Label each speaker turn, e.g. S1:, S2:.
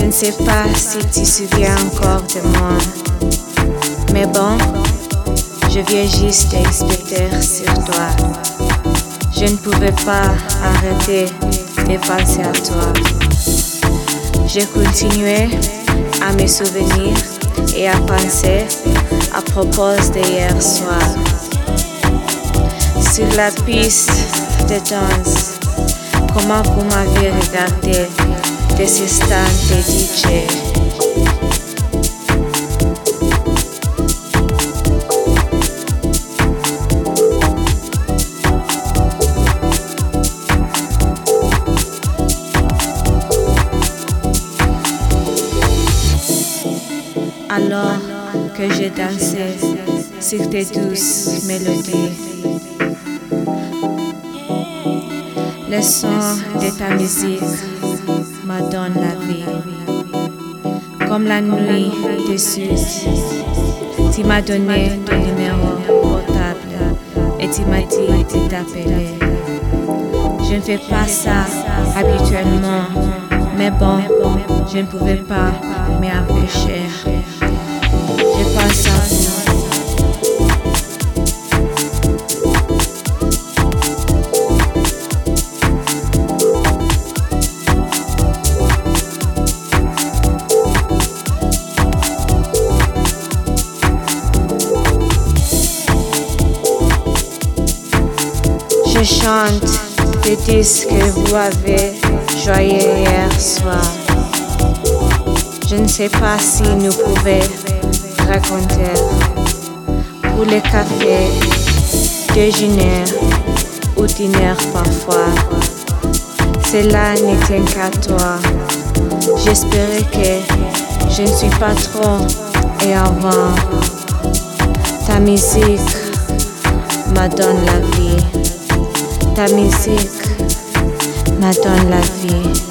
S1: ne sais pas si tu te souviens encore de moi. Mais bon, je viens juste d'expecter sur toi. Je ne pouvais pas arrêter de penser à toi. J'ai continué à me souvenir et à penser à propos d'hier soir. Sur la piste de danse, comment vous m'avez regardé de ce stand de DJ. Alors que je dansais sur tes douces mélodies, le son de ta musique me donne la vie. Comme la nuit du sud, tu m'as donné ton numéro portable et tu m'as dit de t'appeler. Je ne fais pas ça habituellement, mais bon, je ne pouvais pas m'empêcher. Je pense à vous. Je chante des disques que vous avez joués hier soir. Je ne sais pas si nous pouvons raconter pour les cafés, déjeuner ou dîner parfois. Cela ne tient qu'à toi. J'espérais que je ne suis pas trop et avant. Ta musique me donne la vie. Ta musique me donne la vie.